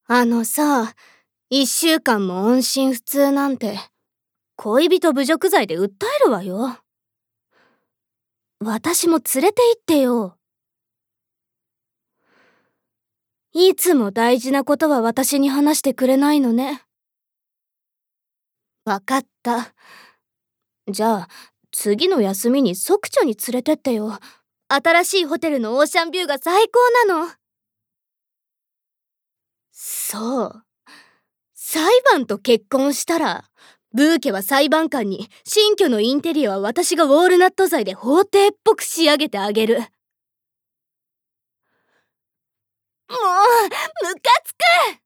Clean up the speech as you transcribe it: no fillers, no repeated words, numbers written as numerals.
あのさ、1週間も音信不通なんて、恋人侮辱罪で訴えるわよ。私も連れて行ってよ。いつも大事なことは私に話してくれないのね。わかった。じゃあ、次の休みに即女に連れてってよ。新しいホテルのオーシャンビューが最高なの。そう。裁判と結婚したら、ブーケは裁判官に新居のインテリアは私がウォールナット材で法廷っぽく仕上げてあげる。もう、ムカつく！